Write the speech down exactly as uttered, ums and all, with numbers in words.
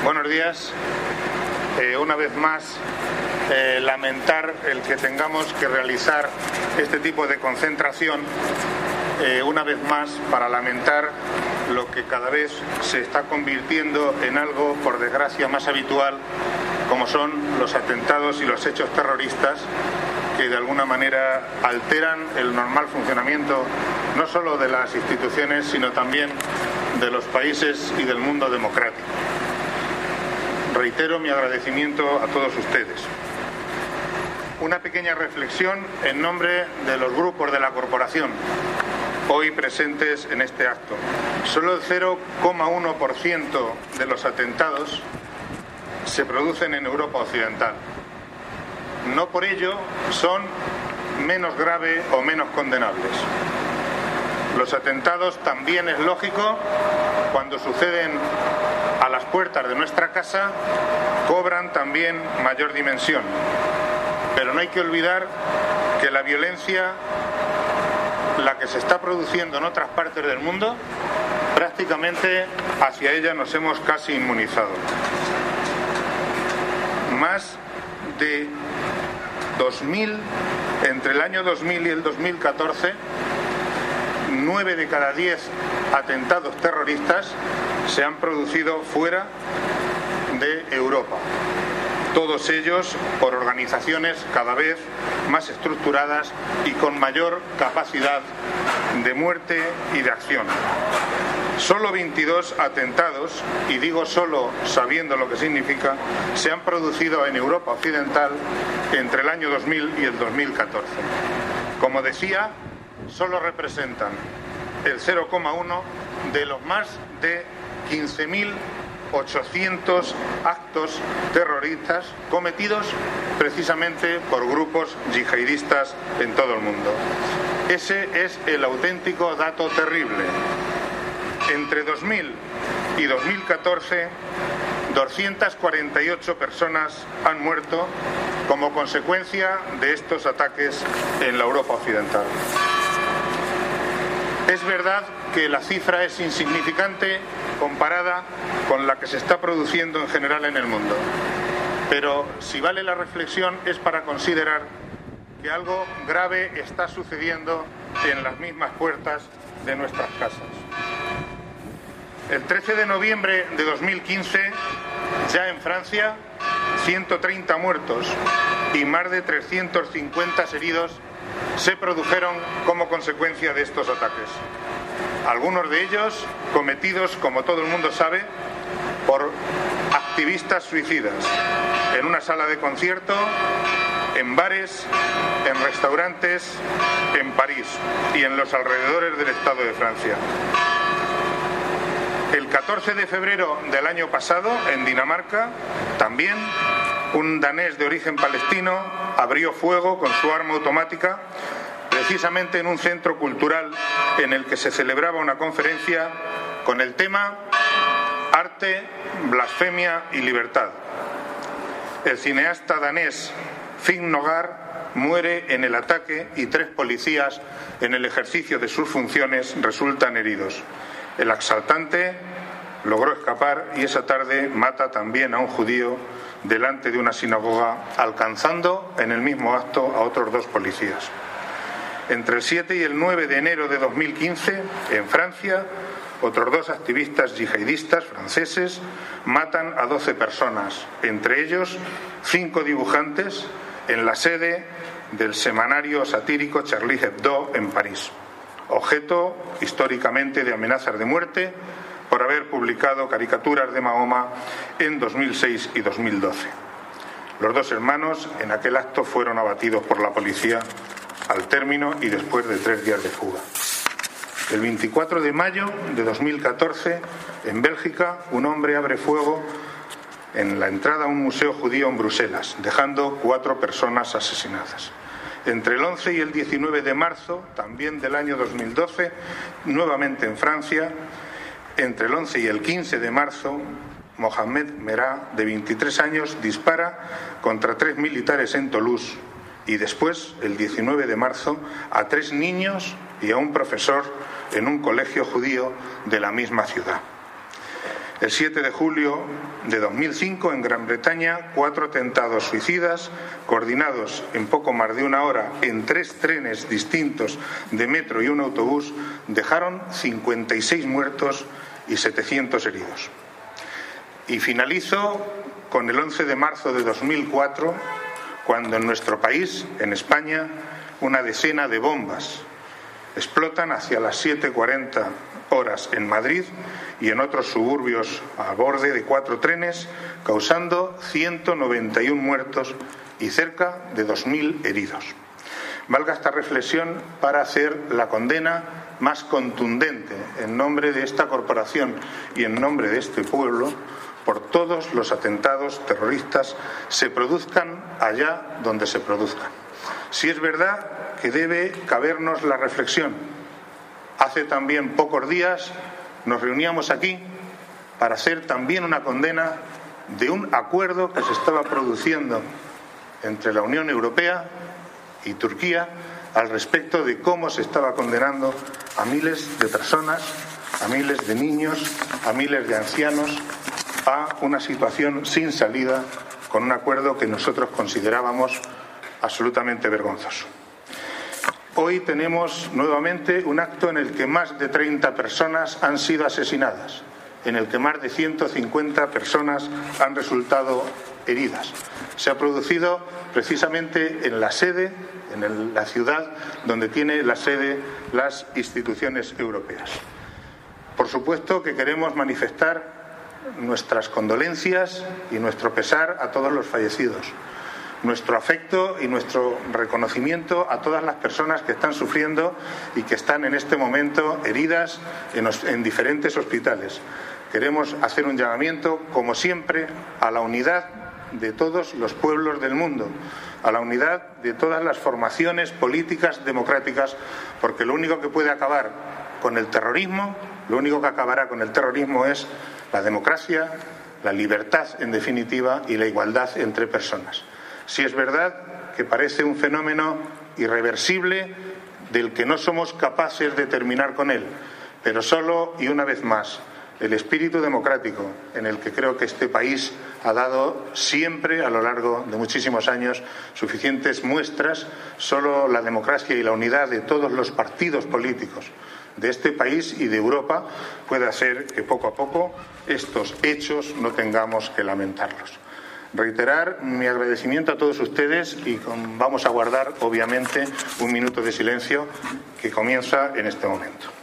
Buenos días. Eh, una vez más, eh, lamentar el que tengamos que realizar este tipo de concentración, eh, una vez más, para lamentar lo que cada vez se está convirtiendo en algo, por desgracia, más habitual, como son los atentados y los hechos terroristas que de alguna manera alteran el normal funcionamiento no solo de las instituciones, sino también de los países y del mundo democrático. Reitero mi agradecimiento a todos ustedes. Una pequeña reflexión en nombre de los grupos de la corporación hoy presentes en este acto. Solo el cero coma uno por ciento de los atentados se producen en Europa Occidental. No por ello son menos graves o menos condenables. Los atentados, también es lógico, cuando suceden a las puertas de nuestra casa, cobran también mayor dimensión. Pero no hay que olvidar que la violencia, la que se está produciendo en otras partes del mundo, prácticamente hacia ella nos hemos casi inmunizado. Más de dos mil, entre el año dos mil y el dos mil catorce, nueve de cada diez atentados terroristas se han producido fuera de Europa. Todos ellos por organizaciones cada vez más estructuradas y con mayor capacidad de muerte y de acción. Solo veintidós atentados, y digo solo sabiendo lo que significa, se han producido en Europa Occidental entre el año dos mil y el dos mil catorce. Como decía, solo representan el cero coma uno de los más de quince mil ochocientos actos terroristas cometidos precisamente por grupos yihadistas en todo el mundo. Ese es el auténtico dato terrible. Entre dos mil y dos mil catorce, doscientas cuarenta y ocho personas han muerto como consecuencia de estos ataques en la Europa Occidental. Es verdad que la cifra es insignificante comparada con la que se está produciendo en general en el mundo, pero si vale la reflexión es para considerar que algo grave está sucediendo en las mismas puertas de nuestras casas. El trece de noviembre de dos mil quince, ya en Francia, ciento treinta muertos y más de trescientos cincuenta heridos se produjeron como consecuencia de estos ataques. Algunos de ellos cometidos, como todo el mundo sabe, por activistas suicidas, en una sala de concierto, en bares, en restaurantes, en París y en los alrededores del Estado de Francia. El catorce de febrero del año pasado, en Dinamarca, también un danés de origen palestino abrió fuego con su arma automática precisamente en un centro cultural en el que se celebraba una conferencia con el tema Arte, Blasfemia y Libertad. El cineasta danés Finn Nogar muere en el ataque y tres policías en el ejercicio de sus funciones resultan heridos. El asaltante logró escapar y esa tarde mata también a un judío delante de una sinagoga, alcanzando en el mismo acto a otros dos policías. Entre el siete y el nueve de enero de dos mil quince, en Francia, otros dos activistas yihadistas franceses matan a doce personas, entre ellos cinco dibujantes, en la sede del semanario satírico Charlie Hebdo en París, objeto históricamente de amenazas de muerte por haber publicado caricaturas de Mahoma en dos mil seis y dos mil doce. Los dos hermanos en aquel acto fueron abatidos por la policía al término y después de tres días de fuga. El veinticuatro de mayo de dos mil catorce, en Bélgica, un hombre abre fuego en la entrada a un museo judío en Bruselas, dejando cuatro personas asesinadas. Entre el once y el diecinueve de marzo, también del año dos mil doce, nuevamente en Francia, entre el once y el quince de marzo, Mohamed Merah, de veintitrés años, dispara contra tres militares en Toulouse y después, el diecinueve de marzo, a tres niños y a un profesor en un colegio judío de la misma ciudad. El siete de julio de dos mil cinco, en Gran Bretaña, cuatro atentados suicidas, coordinados en poco más de una hora en tres trenes distintos de metro y un autobús, dejaron cincuenta y seis muertos y setecientos heridos. Y finalizo con el once de marzo de dos mil cuatro, cuando en nuestro país, en España, una decena de bombas explotan hacia las siete cuarenta horas en Madrid y en otros suburbios a borde de cuatro trenes, causando ciento noventa y uno muertos y cerca de dos mil heridos. Valga esta reflexión para hacer la condena más contundente en nombre de esta corporación y en nombre de este pueblo por todos los atentados terroristas, se produzcan allá donde se produzcan. Si es verdad que debe cabernos la reflexión. Hace también pocos días nos reuníamos aquí para hacer también una condena de un acuerdo que se estaba produciendo entre la Unión Europea y Turquía al respecto de cómo se estaba condenando a miles de personas, a miles de niños, a miles de ancianos a una situación sin salida, con un acuerdo que nosotros considerábamos absolutamente vergonzoso. Hoy tenemos nuevamente un acto en el que más de treinta personas han sido asesinadas, en el que más de ciento cincuenta personas han resultado heridas. Se ha producido precisamente en la sede, en el, la ciudad donde tiene la sede las instituciones europeas. Por supuesto que queremos manifestar nuestras condolencias y nuestro pesar a todos los fallecidos, nuestro afecto y nuestro reconocimiento a todas las personas que están sufriendo y que están en este momento heridas en, en diferentes hospitales. Queremos hacer un llamamiento, como siempre, a la unidad de todos los pueblos del mundo, a la unidad de todas las formaciones políticas democráticas, porque lo único que puede acabar con el terrorismo, lo único que acabará con el terrorismo es la democracia, la libertad, en definitiva, y la igualdad entre personas. Si es verdad que parece un fenómeno irreversible del que no somos capaces de terminar con él, pero solo y una vez más el espíritu democrático en el que creo que este país ha dado siempre a lo largo de muchísimos años suficientes muestras, solo la democracia y la unidad de todos los partidos políticos de este país y de Europa puede hacer que poco a poco estos hechos no tengamos que lamentarlos. Reiterar mi agradecimiento a todos ustedes y con, vamos a guardar obviamente un minuto de silencio que comienza en este momento.